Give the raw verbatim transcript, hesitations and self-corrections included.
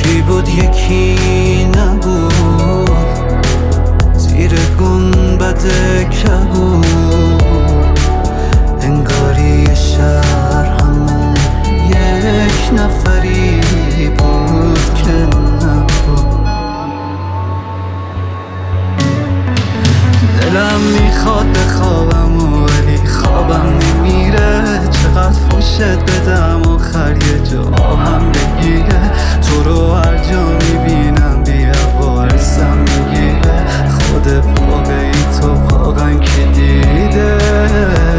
یکی بود یکی نبود، زیر گنبد کبود، انگاری شهر همون یک نفری بود که نبود. دلم میخواد بخوابم ولی خوابم نمیره، چقدر فوشت بدم آخر یه جا هم بگیره. تو رو هر جا میبینم بیا وارسم میگیره، خود واقعی تو واقعا که دیده